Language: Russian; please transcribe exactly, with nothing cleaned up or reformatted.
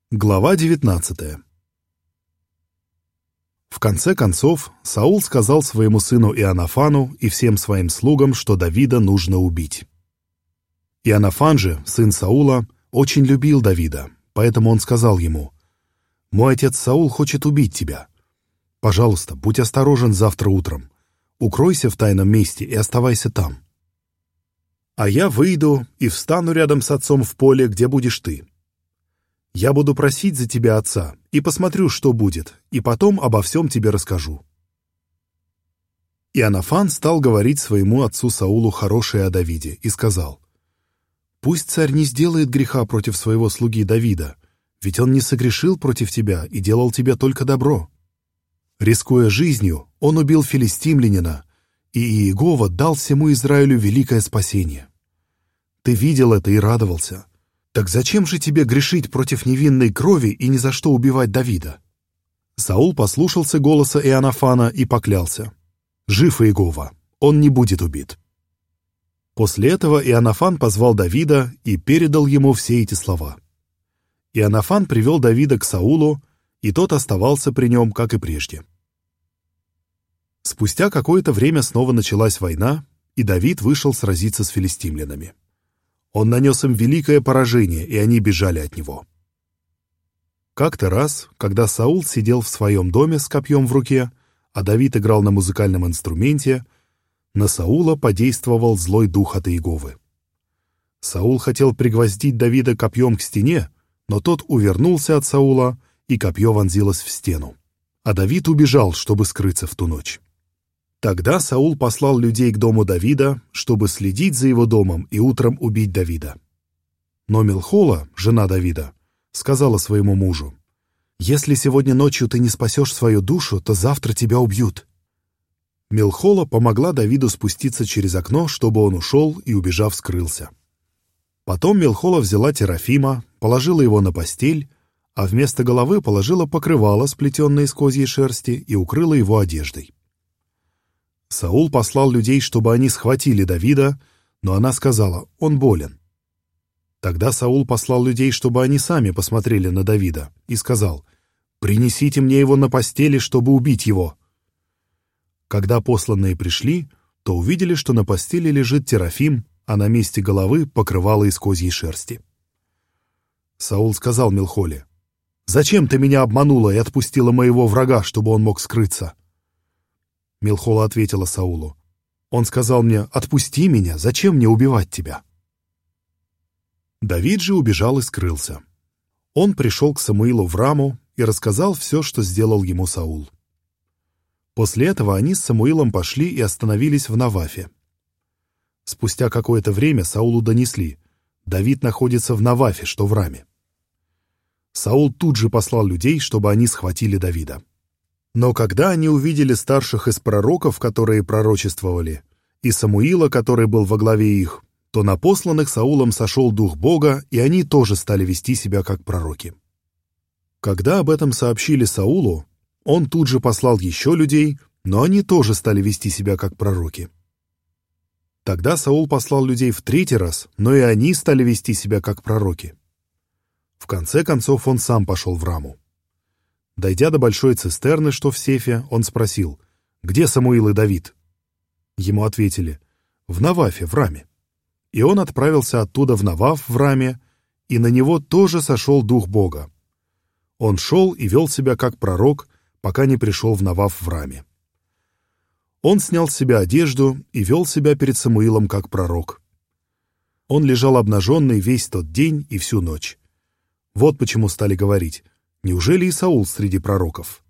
Глава девятнадцатая. В конце концов, Саул сказал своему сыну Иоаннафану и всем своим слугам, что Давида нужно убить. Иоаннафан же, сын Саула, очень любил Давида, поэтому он сказал ему: «Мой отец Саул хочет убить тебя. Пожалуйста, будь осторожен завтра утром. Укройся в тайном месте и оставайся там. А я выйду и встану рядом с отцом в поле, где будешь ты. Я буду просить за тебя отца и посмотрю, что будет, и потом обо всем тебе расскажу». Иоаннафан стал говорить своему отцу Саулу хорошее о Давиде и сказал: «Пусть царь не сделает греха против своего слуги Давида, ведь он не согрешил против тебя и делал тебе только добро. Рискуя жизнью, он убил филистимлянина, и Иегова дал всему Израилю великое спасение. Ты видел это и радовался. Так зачем же тебе грешить против невинной крови и ни за что убивать Давида?» Саул послушался голоса Иоаннафана и поклялся: «Жив Иегова, он не будет убит». После этого Иоаннафан позвал Давида и передал ему все эти слова. Иоаннафан привел Давида к Саулу, и тот оставался при нем, как и прежде. Спустя какое-то время снова началась война, и Давид вышел сразиться с филистимлянами. Он нанес им великое поражение, и они бежали от него. Как-то раз, когда Саул сидел в своем доме с копьем в руке, а Давид играл на музыкальном инструменте, на Саула подействовал злой дух от Иеговы. Саул хотел пригвоздить Давида копьем к стене, но тот увернулся от Саула, и копье вонзилось в стену. А Давид убежал, чтобы скрыться в ту ночь. Тогда Саул послал людей к дому Давида, чтобы следить за его домом и утром убить Давида. Но Милхола, жена Давида, сказала своему мужу: «Если сегодня ночью ты не спасешь свою душу, то завтра тебя убьют». Милхола помогла Давиду спуститься через окно, чтобы он ушел и, убежав, скрылся. Потом Милхола взяла Терафима, положила его на постель, а вместо головы положила покрывало, сплетенное из козьей шерсти, и укрыла его одеждой. Саул послал людей, чтобы они схватили Давида, но она сказала: «Он болен». Тогда Саул послал людей, чтобы они сами посмотрели на Давида, и сказал: «Принесите мне его на постели, чтобы убить его». Когда посланные пришли, то увидели, что на постели лежит Терафим, а на месте головы покрывало из козьей шерсти. Саул сказал Милхоле: «Зачем ты меня обманула и отпустила моего врага, чтобы он мог скрыться?» Милхола ответила Саулу: «Он сказал мне: отпусти меня, зачем мне убивать тебя?» Давид же убежал и скрылся. Он пришел к Самуилу в Раму и рассказал все, что сделал ему Саул. После этого они с Самуилом пошли и остановились в Навафе. Спустя какое-то время Саулу донесли: Давид находится в Навафе, что в Раме. Саул тут же послал людей, чтобы они схватили Давида. Но когда они увидели старших из пророков, которые пророчествовали, и Самуила, который был во главе их, то на посланных Саулом сошел дух Бога, и они тоже стали вести себя как пророки. Когда об этом сообщили Саулу, он тут же послал еще людей, но они тоже стали вести себя как пророки. Тогда Саул послал людей в третий раз, но и они стали вести себя как пророки. В конце концов он сам пошел в Раму. Дойдя до большой цистерны, что в Сефе, он спросил: «Где Самуил и Давид?» Ему ответили: «В Навафе, в Раме». И он отправился оттуда в Наваф, в Раме, и на него тоже сошел дух Бога. Он шел и вел себя как пророк, пока не пришел в Наваф в Раме. Он снял с себя одежду и вел себя перед Самуилом как пророк. Он лежал обнаженный весь тот день и всю ночь. Вот почему стали говорить: «Неужели и Саул среди пророков?»